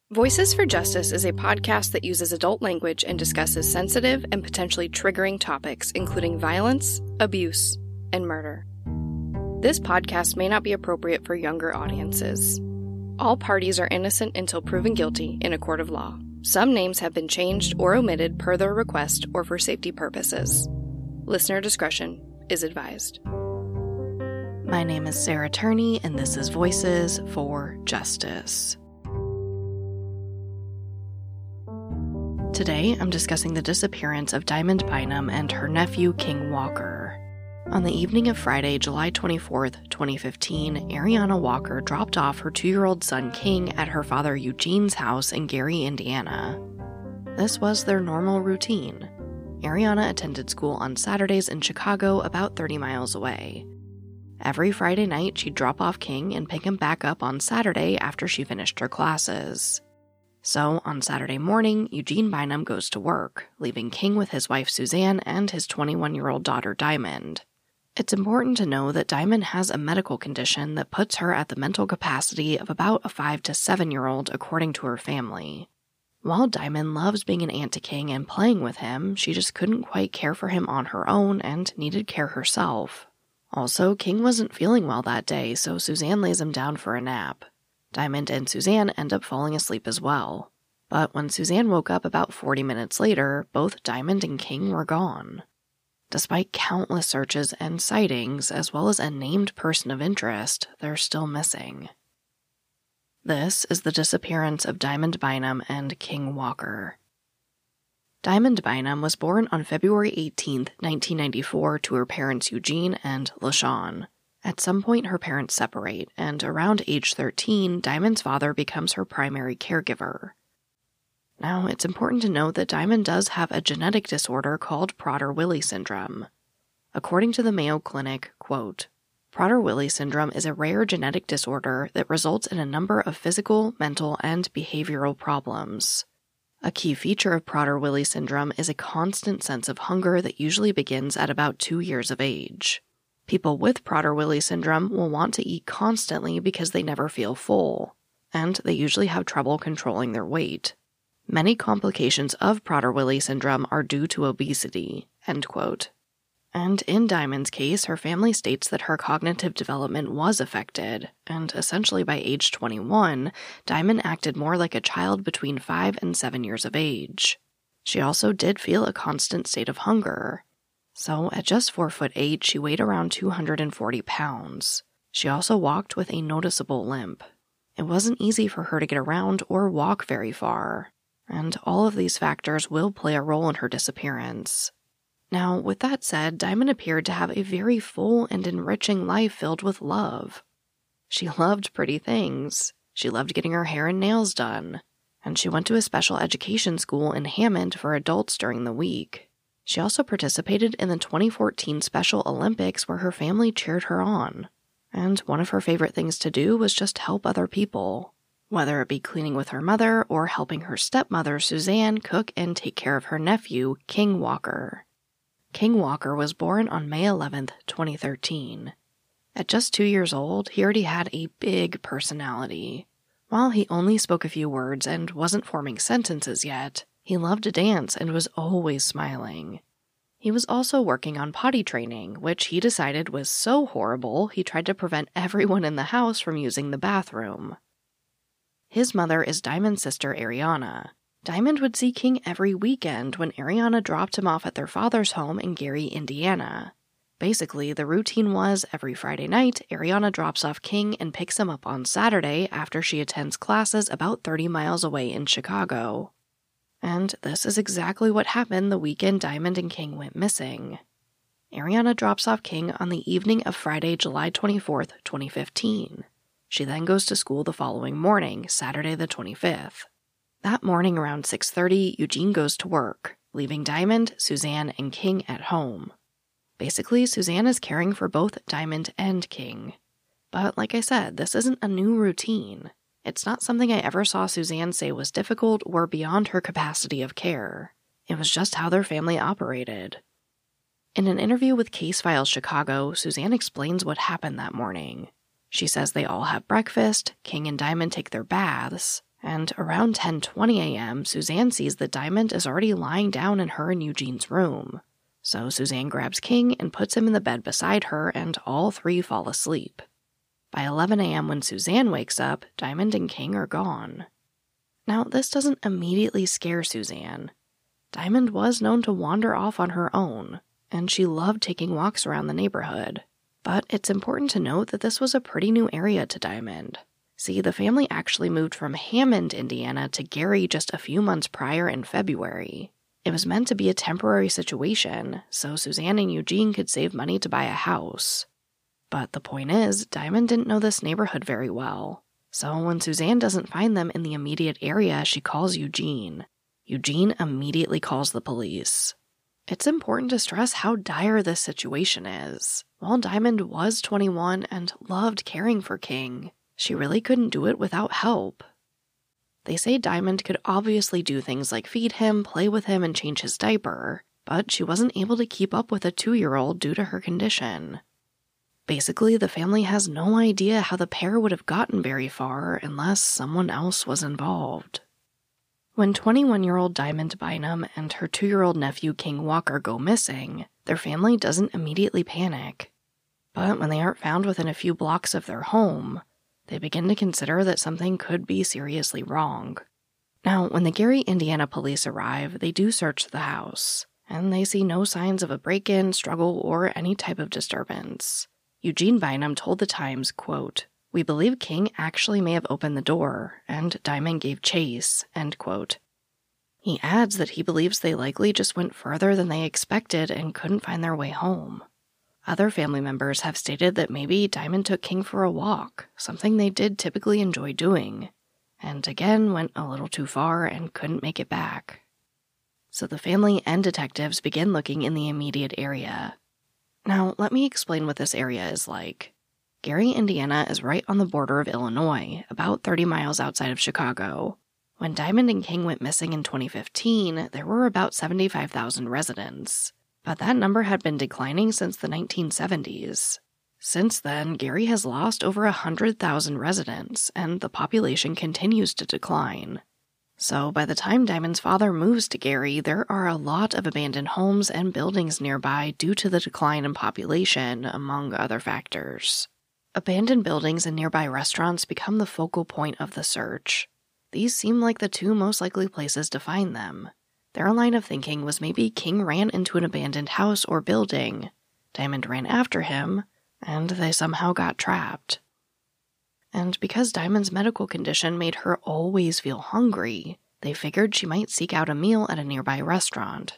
Voices for Justice is a podcast that uses adult language and discusses sensitive and potentially triggering topics, including violence, abuse, and murder. This podcast may not be appropriate for younger audiences. All parties are innocent until proven guilty in a court of law. Some names have been changed or omitted per their request or for safety purposes. Listener discretion is advised. My name is Sarah Turney, and this is Voices for Justice. Today, I'm discussing the disappearance of Diamond Bynum and her nephew, King Walker. On the evening of Friday, July 24th, 2015, Ariana Walker dropped off her 2-year-old son, King, at her father Eugene's house in Gary, Indiana. This was their normal routine. Ariana attended school on Saturdays in Chicago, about 30 miles away. Every Friday night, she'd drop off King and pick him back up on Saturday after she finished her classes. So, on Saturday morning, Eugene Bynum goes to work, leaving King with his wife Suzanne and his 21-year-old daughter Diamond. It's important to know that Diamond has a medical condition that puts her at the mental capacity of about a 5 to 7-year-old according to her family. While Diamond loves being an aunt to King and playing with him, she just couldn't quite care for him on her own and needed care herself. Also, King wasn't feeling well that day, so Suzanne lays him down for a nap. Diamond and Suzanne end up falling asleep as well. But when Suzanne woke up about 40 minutes later, both Diamond and King were gone. Despite countless searches and sightings, as well as a named person of interest, they're still missing. This is the disappearance of Diamond Bynum and King Walker. Diamond Bynum was born on February 18, 1994, to her parents Eugene and LaShawn. At some point, her parents separate, and around age 13, Diamond's father becomes her primary caregiver. Now, it's important to note that Diamond does have a genetic disorder called Prader-Willi syndrome. According to the Mayo Clinic, quote, Prader-Willi syndrome is a rare genetic disorder that results in a number of physical, mental, and behavioral problems. A key feature of Prader-Willi syndrome is a constant sense of hunger that usually begins at about 2 years of age. People with Prader-Willi syndrome will want to eat constantly because they never feel full, and they usually have trouble controlling their weight. Many complications of Prader-Willi syndrome are due to obesity, end quote. And in Diamond's case, her family states that her cognitive development was affected, and essentially by age 21, Diamond acted more like a child between 5 and 7 years of age. She also did feel a constant state of hunger. So, at just 4'8", she weighed around 240 pounds. She also walked with a noticeable limp. It wasn't easy for her to get around or walk very far, and all of these factors will play a role in her disappearance. Now, with that said, Diamond appeared to have a very full and enriching life filled with love. She loved pretty things. She loved getting her hair and nails done, and she went to a special education school in Hammond for adults during the week. She also participated in the 2014 Special Olympics where her family cheered her on. And one of her favorite things to do was just help other people, whether it be cleaning with her mother or helping her stepmother, Suzanne, cook and take care of her nephew, King Walker. King Walker was born on May 11, 2013. At just 2 years old, he already had a big personality. While he only spoke a few words and wasn't forming sentences yet, he loved to dance and was always smiling. He was also working on potty training, which he decided was so horrible he tried to prevent everyone in the house from using the bathroom. His mother is Diamond's sister Ariana. Diamond would see King every weekend when Ariana dropped him off at their father's home in Gary, Indiana. Basically, the routine was every Friday night, Ariana drops off King and picks him up on Saturday after she attends classes about 30 miles away in Chicago. And this is exactly what happened the weekend Diamond and King went missing. Ariana drops off King on the evening of Friday, July 24th, 2015. She then goes to school the following morning, Saturday the 25th. That morning around 6:30, Eugene goes to work, leaving Diamond, Suzanne, and King at home. Basically, Suzanne is caring for both Diamond and King. But like I said, this isn't a new routine. It's not something I ever saw Suzanne say was difficult or beyond her capacity of care. It was just how their family operated. In an interview with Case Files Chicago, Suzanne explains what happened that morning. She says they all have breakfast, King and Diamond take their baths, and around 10:20 a.m., Suzanne sees that Diamond is already lying down in her and Eugene's room. So Suzanne grabs King and puts him in the bed beside her, and all three fall asleep. By 11 a.m. when Suzanne wakes up, Diamond and King are gone. Now, this doesn't immediately scare Suzanne. Diamond was known to wander off on her own, and she loved taking walks around the neighborhood. But it's important to note that this was a pretty new area to Diamond. See, the family actually moved from Hammond, Indiana to Gary just a few months prior in February. It was meant to be a temporary situation, so Suzanne and Eugene could save money to buy a house. But the point is, Diamond didn't know this neighborhood very well. So when Suzanne doesn't find them in the immediate area, she calls Eugene. Eugene immediately calls the police. It's important to stress how dire this situation is. While Diamond was 21 and loved caring for King, she really couldn't do it without help. They say Diamond could obviously do things like feed him, play with him, and change his diaper, but she wasn't able to keep up with a 2-year-old due to her condition. Basically, the family has no idea how the pair would have gotten very far unless someone else was involved. When 21-year-old Diamond Bynum and her 2-year-old nephew King Walker go missing, their family doesn't immediately panic. But when they aren't found within a few blocks of their home, they begin to consider that something could be seriously wrong. Now, when the Gary, Indiana police arrive, they do search the house, and they see no signs of a break-in, struggle, or any type of disturbance. Eugene Bynum told the Times, quote, "We believe King actually may have opened the door, and Diamond gave chase," end quote. He adds that he believes they likely just went further than they expected and couldn't find their way home. Other family members have stated that maybe Diamond took King for a walk, something they did typically enjoy doing, and again went a little too far and couldn't make it back. So the family and detectives begin looking in the immediate area. Now, let me explain what this area is like. Gary, Indiana is right on the border of Illinois, about 30 miles outside of Chicago. When Diamond and King went missing in 2015, there were about 75,000 residents, but that number had been declining since the 1970s. Since then, Gary has lost over 100,000 residents, and the population continues to decline. So by the time Diamond's father moves to Gary, there are a lot of abandoned homes and buildings nearby due to the decline in population, among other factors. Abandoned buildings and nearby restaurants become the focal point of the search. These seem like the two most likely places to find them. Their line of thinking was maybe King ran into an abandoned house or building, Diamond ran after him, and they somehow got trapped. And because Diamond's medical condition made her always feel hungry, they figured she might seek out a meal at a nearby restaurant.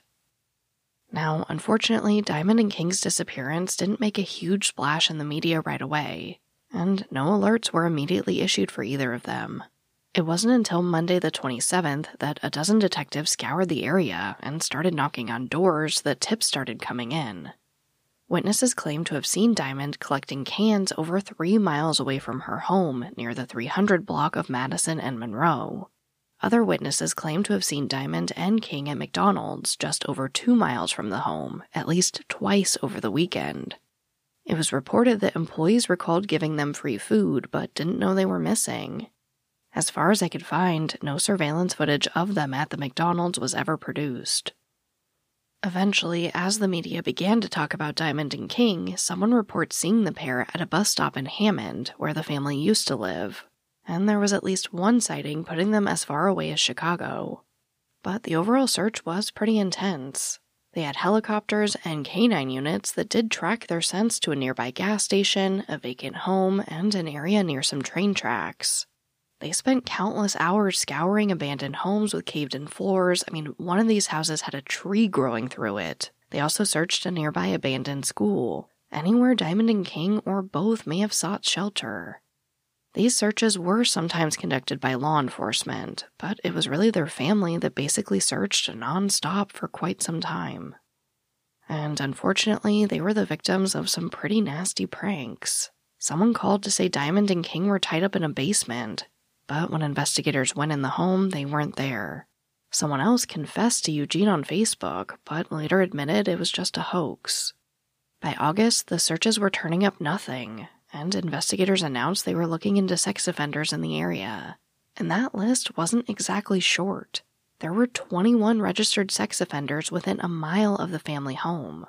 Now, unfortunately, Diamond and King's disappearance didn't make a huge splash in the media right away, and no alerts were immediately issued for either of them. It wasn't until Monday the 27th that a dozen detectives scoured the area and started knocking on doors that tips started coming in. Witnesses claimed to have seen Diamond collecting cans over 3 miles away from her home near the 300 block of Madison and Monroe. Other witnesses claimed to have seen Diamond and King at McDonald's just over 2 miles from the home, at least twice over the weekend. It was reported that employees recalled giving them free food but didn't know they were missing. As far as I could find, no surveillance footage of them at the McDonald's was ever produced. Eventually, as the media began to talk about Diamond and King, someone reports seeing the pair at a bus stop in Hammond, where the family used to live, and there was at least one sighting putting them as far away as Chicago. But the overall search was pretty intense. They had helicopters and canine units that did track their scents to a nearby gas station, a vacant home, and an area near some train tracks. They spent countless hours scouring abandoned homes with caved-in floors. One of these houses had a tree growing through it. They also searched a nearby abandoned school, anywhere Diamond and King or both may have sought shelter. These searches were sometimes conducted by law enforcement, but it was really their family that basically searched non-stop for quite some time. And unfortunately, they were the victims of some pretty nasty pranks. Someone called to say Diamond and King were tied up in a basement, but when investigators went in the home, they weren't there. Someone else confessed to Eugene on Facebook, but later admitted it was just a hoax. By August, the searches were turning up nothing, and investigators announced they were looking into sex offenders in the area. And that list wasn't exactly short. There were 21 registered sex offenders within a mile of the family home.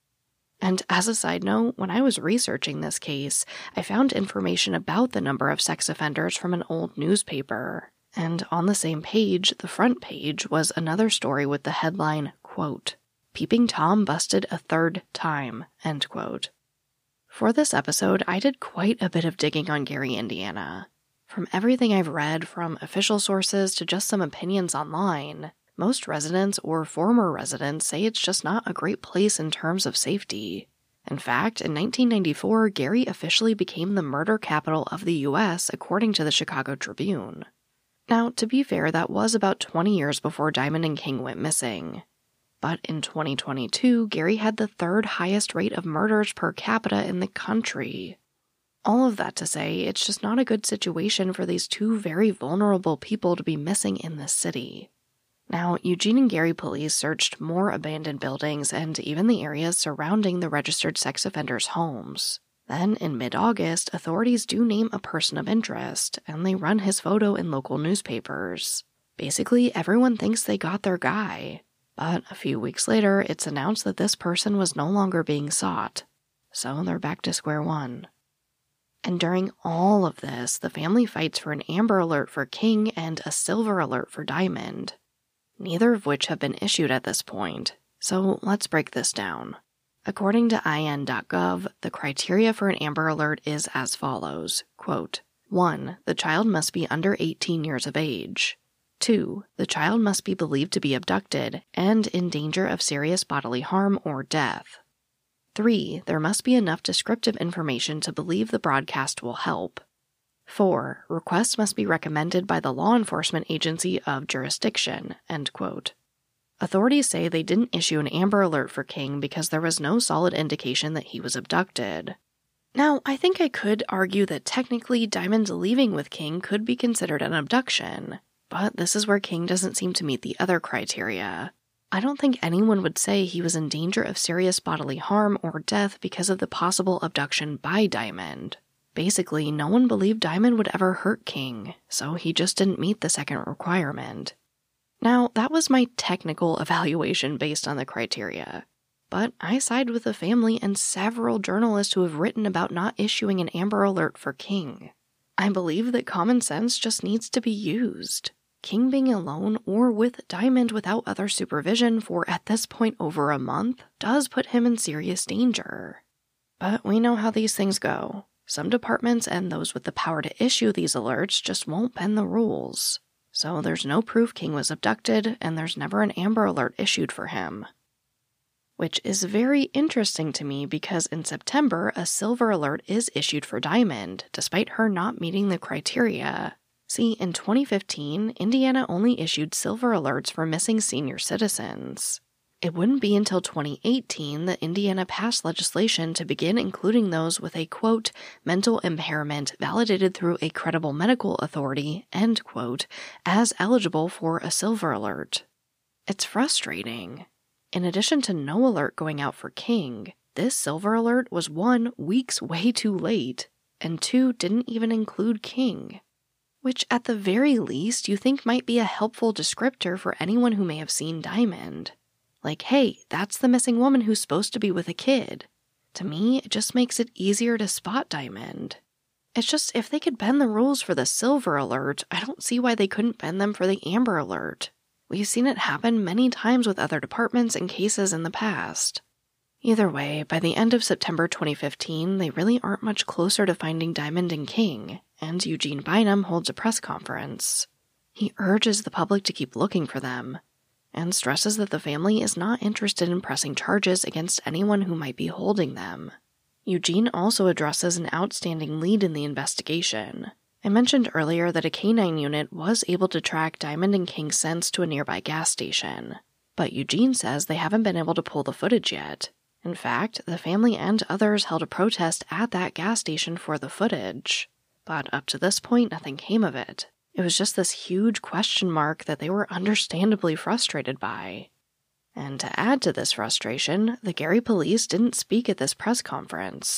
And as a side note, when I was researching this case, I found information about the number of sex offenders from an old newspaper. And on the same page, the front page, was another story with the headline, quote, "Peeping Tom busted a third time," end quote. For this episode, I did quite a bit of digging on Gary, Indiana. From everything I've read, from official sources to just some opinions online, most residents or former residents say it's just not a great place in terms of safety. In fact, in 1994, Gary officially became the murder capital of the U.S., according to the Chicago Tribune. Now, to be fair, that was about 20 years before Diamond and King went missing. But in 2022, Gary had the third highest rate of murders per capita in the country. All of that to say, it's just not a good situation for these two very vulnerable people to be missing in this city. Now, Eugene and Gary police searched more abandoned buildings and even the areas surrounding the registered sex offenders' homes. Then, in mid-August, authorities do name a person of interest, and they run his photo in local newspapers. Basically, everyone thinks they got their guy. But a few weeks later, it's announced that this person was no longer being sought. So they're back to square one. And during all of this, the family fights for an Amber Alert for King and a Silver Alert for Diamond, neither of which have been issued at this point. So let's break this down. According to IN.gov, the criteria for an Amber Alert is as follows, quote, 1. The child must be under 18 years of age. 2. The child must be believed to be abducted and in danger of serious bodily harm or death. 3. There must be enough descriptive information to believe the broadcast will help. 4. Requests must be recommended by the law enforcement agency of jurisdiction, end quote. Authorities say they didn't issue an Amber Alert for King because there was no solid indication that he was abducted. Now, I think I could argue that technically Diamond's leaving with King could be considered an abduction, but this is where King doesn't seem to meet the other criteria. I don't think anyone would say he was in danger of serious bodily harm or death because of the possible abduction by Diamond. Basically, no one believed Diamond would ever hurt King, so he just didn't meet the second requirement. Now, that was my technical evaluation based on the criteria, but I side with the family and several journalists who have written about not issuing an Amber Alert for King. I believe that common sense just needs to be used. King being alone or with Diamond without other supervision for at this point over a month does put him in serious danger. But we know how these things go. Some departments and those with the power to issue these alerts just won't bend the rules. So there's no proof King was abducted, and there's never an Amber Alert issued for him. Which is very interesting to me because in September, a Silver Alert is issued for Diamond, despite her not meeting the criteria. See, in 2015, Indiana only issued Silver Alerts for missing senior citizens. It wouldn't be until 2018 that Indiana passed legislation to begin including those with a, quote, mental impairment validated through a credible medical authority, end quote, as eligible for a Silver Alert. It's frustrating. In addition to no alert going out for King, this Silver Alert was 1, weeks way too late, and 2, didn't even include King. Which at the very least you think might be a helpful descriptor for anyone who may have seen Diamond. Like, hey, that's the missing woman who's supposed to be with a kid. To me, it just makes it easier to spot Diamond. It's just, if they could bend the rules for the Silver Alert, I don't see why they couldn't bend them for the Amber Alert. We've seen it happen many times with other departments and cases in the past. Either way, by the end of September 2015, they really aren't much closer to finding Diamond and King, and Eugene Bynum holds a press conference. He urges the public to keep looking for them, and stresses that the family is not interested in pressing charges against anyone who might be holding them. Eugene also addresses an outstanding lead in the investigation. I mentioned earlier that a K-9 unit was able to track Diamond and King's scents to a nearby gas station, but Eugene says they haven't been able to pull the footage yet. In fact, the family and others held a protest at that gas station for the footage. But up to this point, nothing came of it. It was just this huge question mark that they were understandably frustrated by. And to add to this frustration, the Gary police didn't speak at this press conference.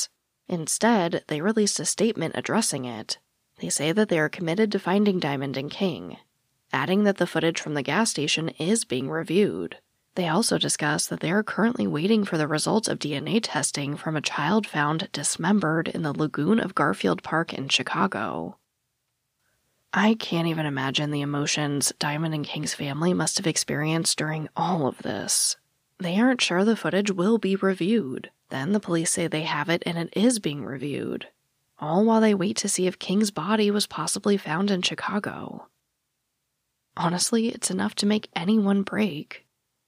Instead, they released a statement addressing it. They say that they are committed to finding Diamond and King, adding that the footage from the gas station is being reviewed. They also discuss that they are currently waiting for the results of DNA testing from a child found dismembered in the lagoon of Garfield Park in Chicago. I can't even imagine the emotions Diamond and King's family must have experienced during all of this. They aren't sure the footage will be reviewed. Then the police say they have it and it is being reviewed, all while they wait to see if King's body was possibly found in Chicago. Honestly, it's enough to make anyone break.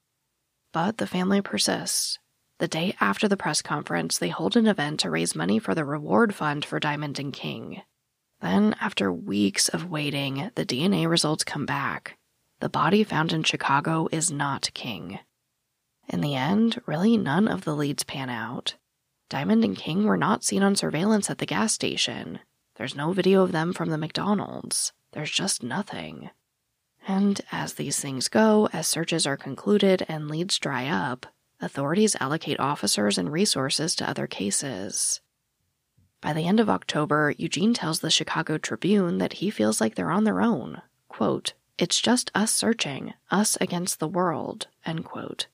But the family persists. The day after the press conference, they hold an event to raise money for the reward fund for Diamond and King. Then, after weeks of waiting, the DNA results come back. The body found in Chicago is not King. In the end, really none of the leads pan out. Diamond and King were not seen on surveillance at the gas station. There's no video of them from the McDonald's. There's just nothing. And as these things go, as searches are concluded and leads dry up, authorities allocate officers and resources to other cases. By the end of October, Eugene tells the Chicago Tribune that he feels like they're on their own. Quote, "It's just us searching, us against the world," end quote.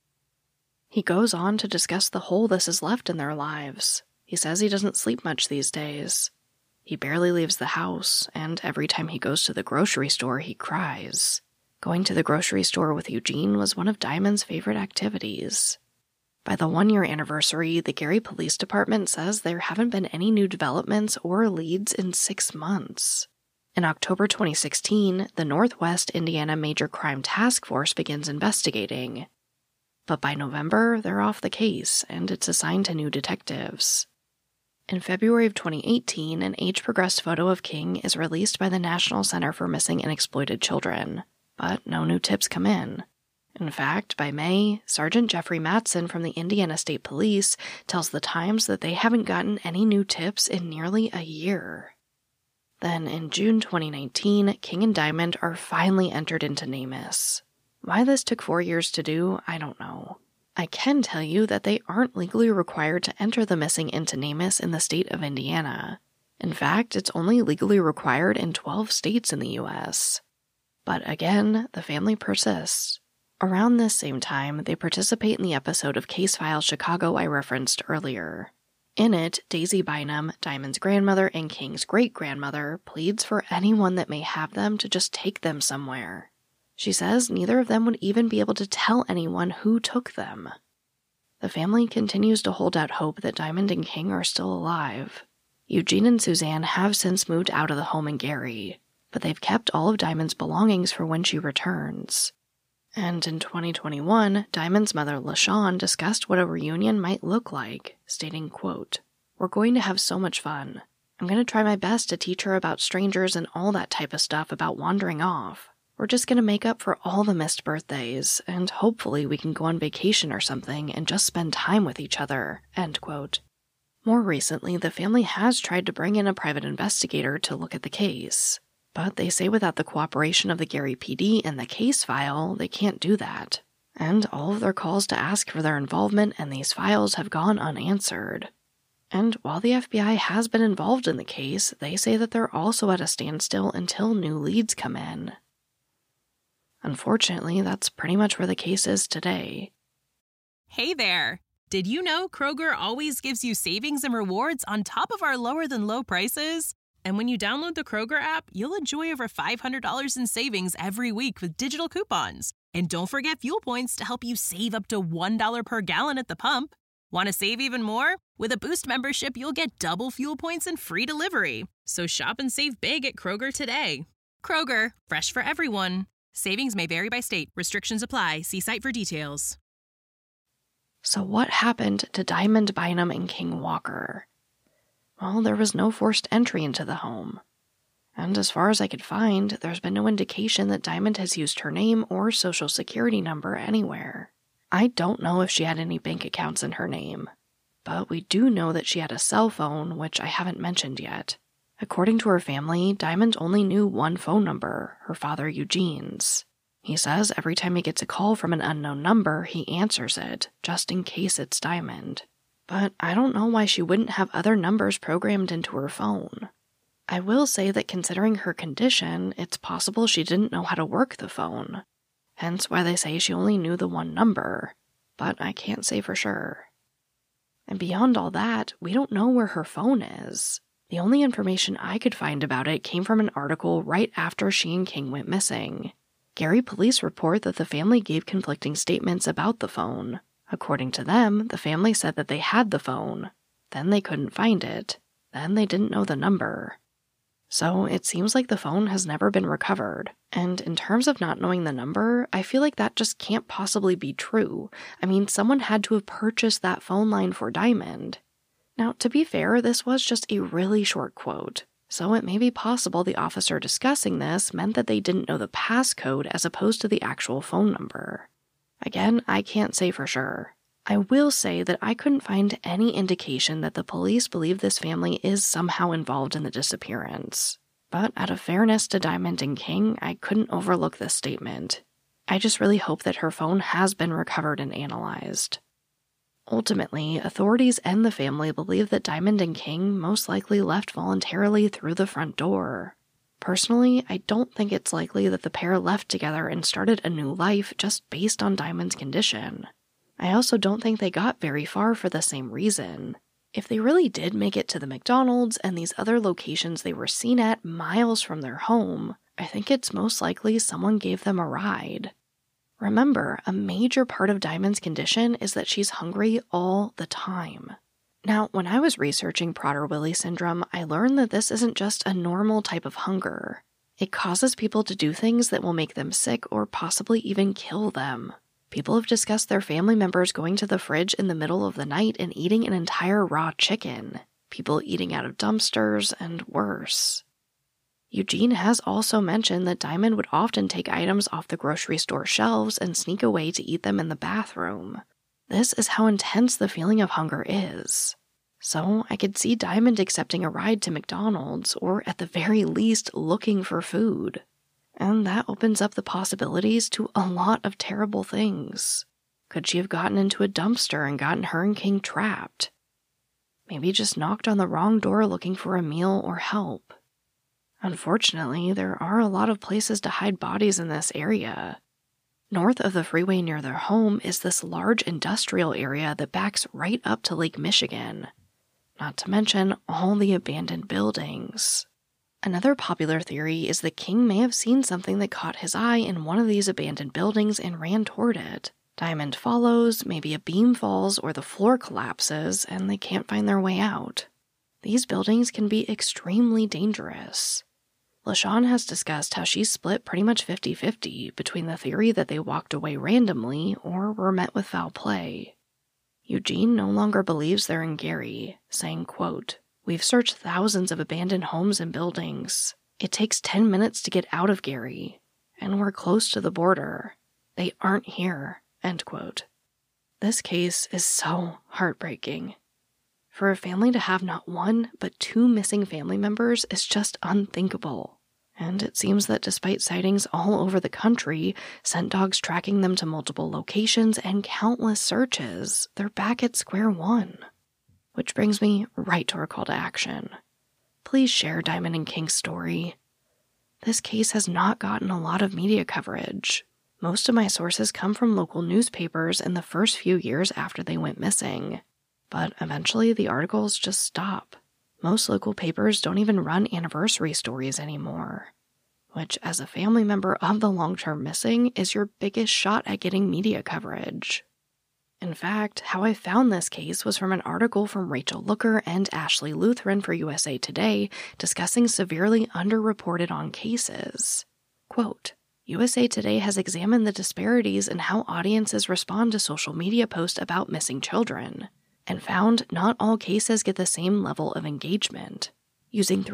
He goes on to discuss the hole this has left in their lives. He says he doesn't sleep much these days. He barely leaves the house, and every time he goes to the grocery store, he cries. Going to the grocery store with Eugene was one of Diamond's favorite activities. By the 1-year anniversary, the Gary Police Department says there haven't been any new developments or leads in 6 months. In October 2016, the Northwest Indiana Major Crime Task Force begins investigating. But by November, they're off the case, and it's assigned to new detectives. In February of 2018, an age-progressed photo of King is released by the National Center for Missing and Exploited Children, but no new tips come in. In fact, by May, Sergeant Jeffrey Matson from the Indiana State Police tells the Times that they haven't gotten any new tips in nearly a year. Then, in June 2019, King and Diamond are finally entered into NamUs. Why this took 4 years to do, I don't know. I can tell you that they aren't legally required to enter the missing into NamUs in the state of Indiana. In fact, it's only legally required in 12 states in the U.S. But again, the family persists. Around this same time, they participate in the episode of Case File Chicago I referenced earlier. In it, Daisy Bynum, Diamond's grandmother and King's great-grandmother, pleads for anyone that may have them to just take them somewhere. She says neither of them would even be able to tell anyone who took them. The family continues to hold out hope that Diamond and King are still alive. Eugene and Suzanne have since moved out of the home in Gary, but they've kept all of Diamond's belongings for when she returns. And in 2021, Diamond's mother, LaShawn, discussed what a reunion might look like, stating, quote, "We're going to have so much fun. I'm going to try my best to teach her about strangers and all that type of stuff about wandering off. We're just going to make up for all the missed birthdays, and hopefully we can go on vacation or something and just spend time with each other," end quote. More recently, the family has tried to bring in a private investigator to look at the case. But they say without the cooperation of the Gary PD and the case file, they can't do that. And all of their calls to ask for their involvement in these files have gone unanswered. And while the FBI has been involved in the case, they say that they're also at a standstill until new leads come in. Unfortunately, that's pretty much where the case is today. Hey there! Did you know Kroger always gives you savings and rewards on top of our lower-than-low prices? And when you download the Kroger app, you'll enjoy over $500 in savings every week with digital coupons. And don't forget fuel points to help you save up to $1 per gallon at the pump. Want to save even more? With a Boost membership, you'll get double fuel points and free delivery. So shop and save big at Kroger today. Kroger, fresh for everyone. Savings may vary by state. Restrictions apply. See site for details. So what happened to Diamond Bynum and King Walker? Well, there was no forced entry into the home. And as far as I could find, there's been no indication that Diamond has used her name or social security number anywhere. I don't know if she had any bank accounts in her name, but we do know that she had a cell phone, which I haven't mentioned yet. According to her family, Diamond only knew one phone number, her father Eugene's. He says every time he gets a call from an unknown number, he answers it, just in case it's Diamond. But I don't know why she wouldn't have other numbers programmed into her phone. I will say that considering her condition, it's possible she didn't know how to work the phone. Hence why they say she only knew the one number, but I can't say for sure. And beyond all that, we don't know where her phone is. The only information I could find about it came from an article right after she and King went missing. Gary police report that the family gave conflicting statements about the phone. According to them, the family said that they had the phone. Then they couldn't find it. Then they didn't know the number. So it seems like the phone has never been recovered. And in terms of not knowing the number, I feel like that just can't possibly be true. I mean, someone had to have purchased that phone line for Diamond. Now, to be fair, this was just a really short quote. So it may be possible the officer discussing this meant that they didn't know the passcode as opposed to the actual phone number. Again, I can't say for sure. I will say that I couldn't find any indication that the police believe this family is somehow involved in the disappearance. But out of fairness to Diamond and King, I couldn't overlook this statement. I just really hope that her phone has been recovered and analyzed. Ultimately, authorities and the family believe that Diamond and King most likely left voluntarily through the front door. Personally, I don't think it's likely that the pair left together and started a new life just based on Diamond's condition. I also don't think they got very far for the same reason. If they really did make it to the McDonald's and these other locations they were seen at miles from their home, I think it's most likely someone gave them a ride. Remember, a major part of Diamond's condition is that she's hungry all the time. Now, when I was researching Prader-Willi syndrome, I learned that this isn't just a normal type of hunger. It causes people to do things that will make them sick or possibly even kill them. People have discussed their family members going to the fridge in the middle of the night and eating an entire raw chicken. People eating out of dumpsters, and worse. Eugene has also mentioned that Diamond would often take items off the grocery store shelves and sneak away to eat them in the bathroom. This is how intense the feeling of hunger is. So I could see Diamond accepting a ride to McDonald's, or at the very least looking for food. And that opens up the possibilities to a lot of terrible things. Could she have gotten into a dumpster and gotten her and King trapped? Maybe just knocked on the wrong door looking for a meal or help. Unfortunately, there are a lot of places to hide bodies in this area. North of the freeway near their home is this large industrial area that backs right up to Lake Michigan. Not to mention all the abandoned buildings. Another popular theory is that King may have seen something that caught his eye in one of these abandoned buildings and ran toward it. Diamond follows, maybe a beam falls or the floor collapses, and they can't find their way out. These buildings can be extremely dangerous. LaShawn has discussed how she's split pretty much 50-50 between the theory that they walked away randomly or were met with foul play. Eugene no longer believes they're in Gary, saying, quote, "We've searched thousands of abandoned homes and buildings. It takes 10 minutes to get out of Gary, and we're close to the border. They aren't here," end quote. This case is so heartbreaking. For a family to have not one, but 2 missing family members is just unthinkable. And it seems that despite sightings all over the country, scent dogs tracking them to multiple locations, and countless searches, they're back at square one. Which brings me right to our call to action. Please share Diamond and King's story. This case has not gotten a lot of media coverage. Most of my sources come from local newspapers in the first few years after they went missing. But eventually the articles just stop. Most local papers don't even run anniversary stories anymore. Which, as a family member of the long-term missing, is your biggest shot at getting media coverage. In fact, how I found this case was from an article from Rachel Looker and Ashley Lutheran for USA Today discussing severely underreported on cases. Quote, USA Today has examined the disparities in how audiences respond to social media posts about missing children, and found not all cases get the same level of engagement. Using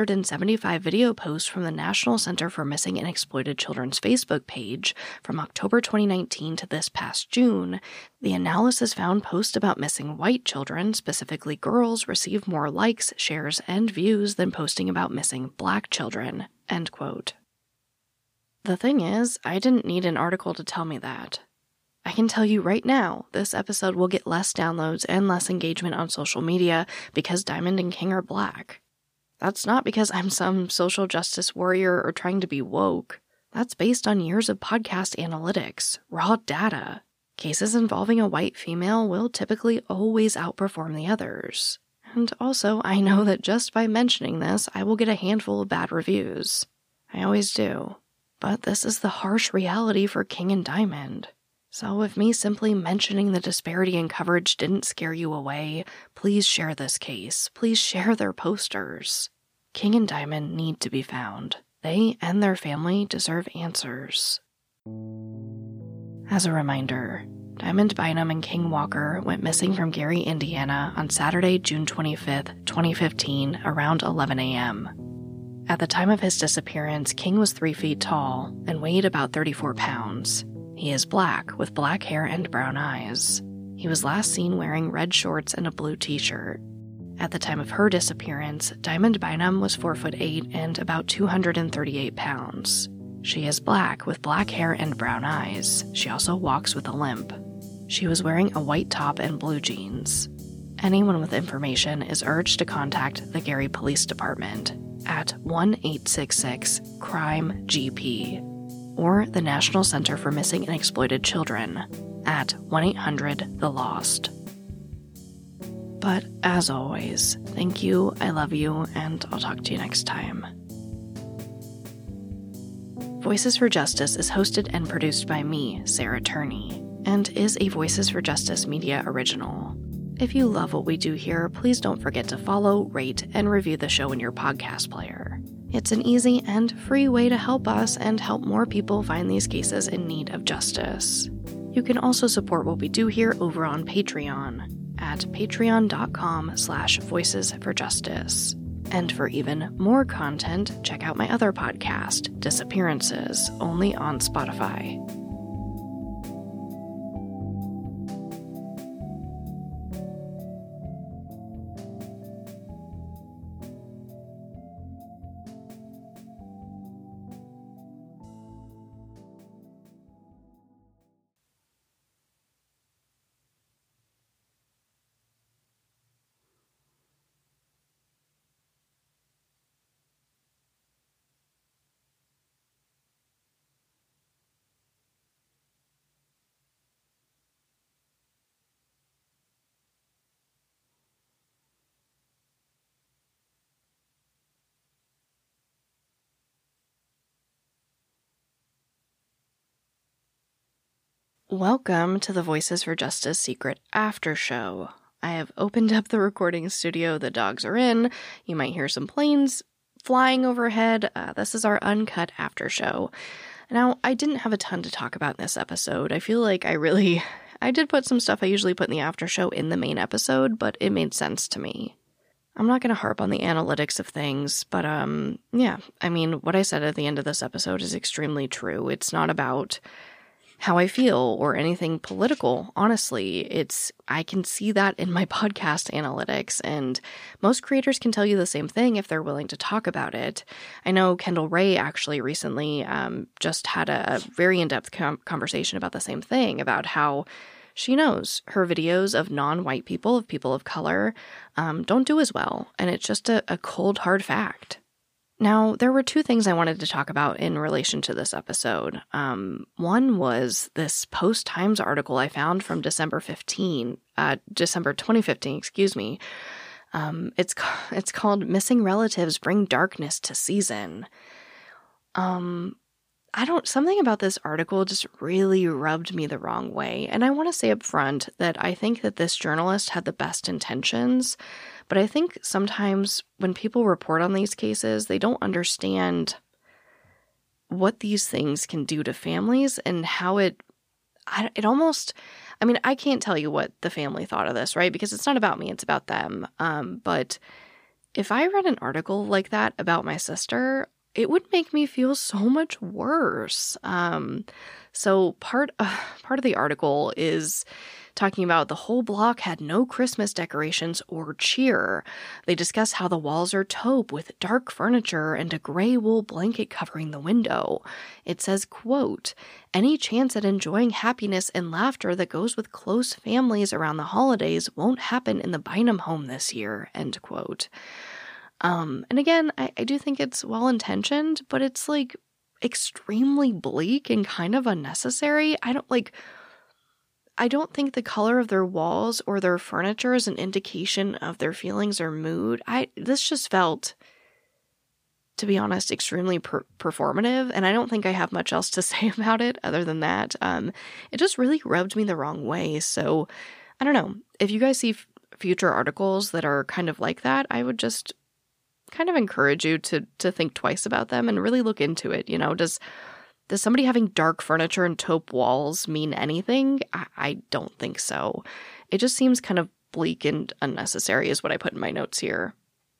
375 video posts from the National Center for Missing and Exploited Children's Facebook page from October 2019 to this past June, the analysis found posts about missing white children, specifically girls, receive more likes, shares, and views than posting about missing black children, end quote. The thing is, I didn't need an article to tell me that. I can tell you right now, this episode will get less downloads and less engagement on social media because Diamond and King are Black. That's not because I'm some social justice warrior or trying to be woke. That's based on years of podcast analytics, raw data. Cases involving a white female will typically always outperform the others. And also, I know that just by mentioning this, I will get a handful of bad reviews. I always do. But this is the harsh reality for King and Diamond. So if me simply mentioning the disparity in coverage didn't scare you away, please share this case. Please share their posters. King and Diamond need to be found. They and their family deserve answers. As a reminder, Diamond Bynum and King Walker went missing from Gary, Indiana on Saturday, June 25th, 2015, around 11 a.m. At the time of his disappearance, King was 3 feet tall and weighed about 34 pounds. He is Black, with black hair and brown eyes. He was last seen wearing red shorts and a blue t-shirt. At the time of her disappearance, Diamond Bynum was 4'8" and about 238 pounds. She is Black, with black hair and brown eyes. She also walks with a limp. She was wearing a white top and blue jeans. Anyone with information is urged to contact the Gary Police Department at 1-866-CRIME-GP or the National Center for Missing and Exploited Children at 1-800-THE-LOST. But as always, thank you, I love you, and I'll talk to you next time. Voices for Justice is hosted and produced by me, Sarah Turney, and is a Voices for Justice Media original. If you love what we do here, please don't forget to follow, rate, and review the show in your podcast player. It's an easy and free way to help us and help more people find these cases in need of justice. You can also support what we do here over on Patreon at patreon.com/voicesforjustice. And for even more content, check out my other podcast, Disappearances, only on Spotify. Welcome to the Voices for Justice Secret After Show. I have opened up the recording studio. The dogs are in. You might hear some planes flying overhead. This is our uncut after show. Now, I didn't have a ton to talk about in this episode. I feel like I did put some stuff I usually put in the after show in the main episode, but it made sense to me. I'm not going to harp on the analytics of things, but yeah, I mean, what I said at the end of this episode is extremely true. It's not about how I feel or anything political. Honestly, I can see that in my podcast analytics, and most creators can tell you the same thing if they're willing to talk about it. I know Kendall Ray actually recently just had a very in-depth conversation about the same thing, about how she knows her videos of non-white people, of people of color, don't do as well, and it's just a cold, hard fact. Now, there were two things I wanted to talk about in relation to this episode. One was this Post-Times article I found from December 2015, excuse me. It's called Missing Relatives Bring Darkness to Season. Something about this article just really rubbed me the wrong way. And I want to say up front that I think that this journalist had the best intentions, but I think sometimes when people report on these cases, they don't understand what these things can do to families and how I can't tell you what the family thought of this, right? Because it's not about me, it's about them. But if I read an article like that about my sister, it would make me feel so much worse. So part of the article is talking about the whole block had no Christmas decorations or cheer. They discuss how the walls are taupe with dark furniture and a gray wool blanket covering the window. It says, quote, "Any chance at enjoying happiness and laughter that goes with close families around the holidays won't happen in the Bynum home this year," end quote. And again, I do think it's well-intentioned, but it's like extremely bleak and kind of unnecessary. I don't think the color of their walls or their furniture is an indication of their feelings or mood. This just felt, to be honest, extremely performative, and I don't think I have much else to say about it other than that. It just really rubbed me the wrong way. So I don't know. If you guys see future articles that are kind of like that, I would just kind of encourage you to think twice about them and really look into it. You know, does somebody having dark furniture and taupe walls mean anything? I don't think so. It just seems kind of bleak and unnecessary is what I put in my notes here.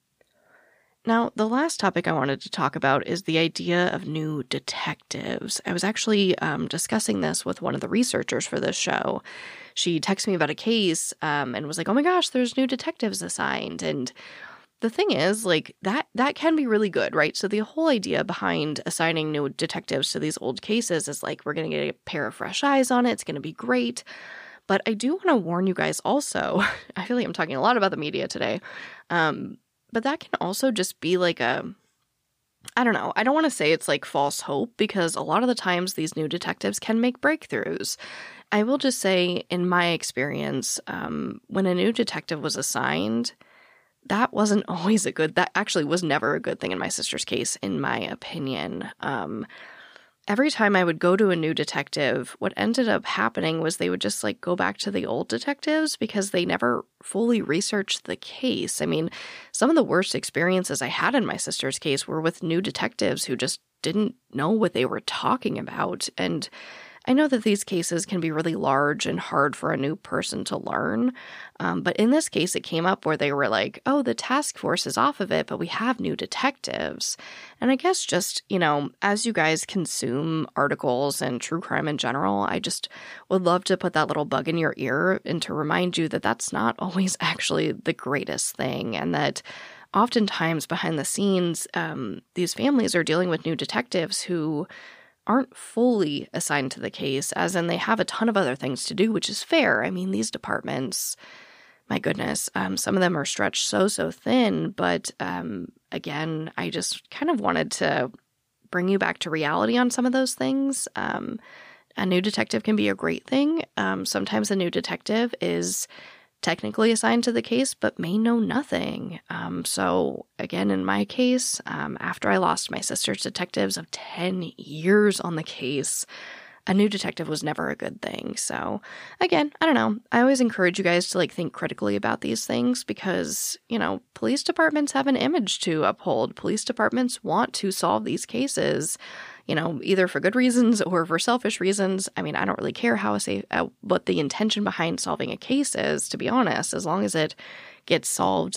Now, the last topic I wanted to talk about is the idea of new detectives. I was actually discussing this with one of the researchers for this show. She texted me about a case and was like, "Oh my gosh, there's new detectives assigned." And the thing is, like, that can be really good, right? So the whole idea behind assigning new detectives to these old cases is like, we're going to get a pair of fresh eyes on it. It's going to be great. But I do want to warn you guys also, I feel like I'm talking a lot about the media today, but that can also just be like I don't know. I don't want to say it's like false hope, because a lot of the times these new detectives can make breakthroughs. I will just say, in my experience, when a new detective was assigned, that wasn't always that actually was never a good thing in my sister's case, in my opinion. Every time I would go to a new detective, what ended up happening was they would just like go back to the old detectives because they never fully researched the case. I mean, some of the worst experiences I had in my sister's case were with new detectives who just didn't know what they were talking about. And I know that these cases can be really large and hard for a new person to learn, but in this case, it came up where they were like, "Oh, the task force is off of it, but we have new detectives." And I guess just, you know, as you guys consume articles and true crime in general, I just would love to put that little bug in your ear and to remind you that that's not always actually the greatest thing, and that oftentimes behind the scenes, these families are dealing with new detectives who aren't fully assigned to the case, as in they have a ton of other things to do, which is fair. I mean, these departments, my goodness, some of them are stretched so thin, but again, I just kind of wanted to bring you back to reality on some of those things. A new detective can be a great thing. Sometimes a new detective is technically assigned to the case, but may know nothing. So again, in my case, after I lost my sister's detectives of 10 years on the case, a new detective was never a good thing. So again, I don't know. I always encourage you guys to like think critically about these things because, you know, police departments have an image to uphold. Police departments want to solve these cases, you know, either for good reasons or for selfish reasons. I mean, I don't really care what the intention behind solving a case is, to be honest, as long as it gets solved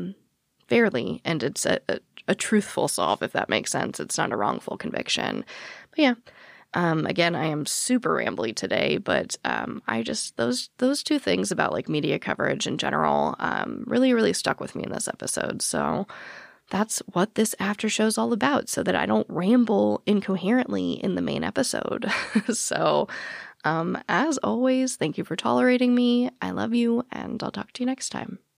fairly and it's a truthful solve, if that makes sense. It's not a wrongful conviction. But yeah. Again, I am super rambly today, but I just those two things about like media coverage in general really, really stuck with me in this episode. So that's what this after show is all about, so that I don't ramble incoherently in the main episode. So as always, thank you for tolerating me. I love you, and I'll talk to you next time.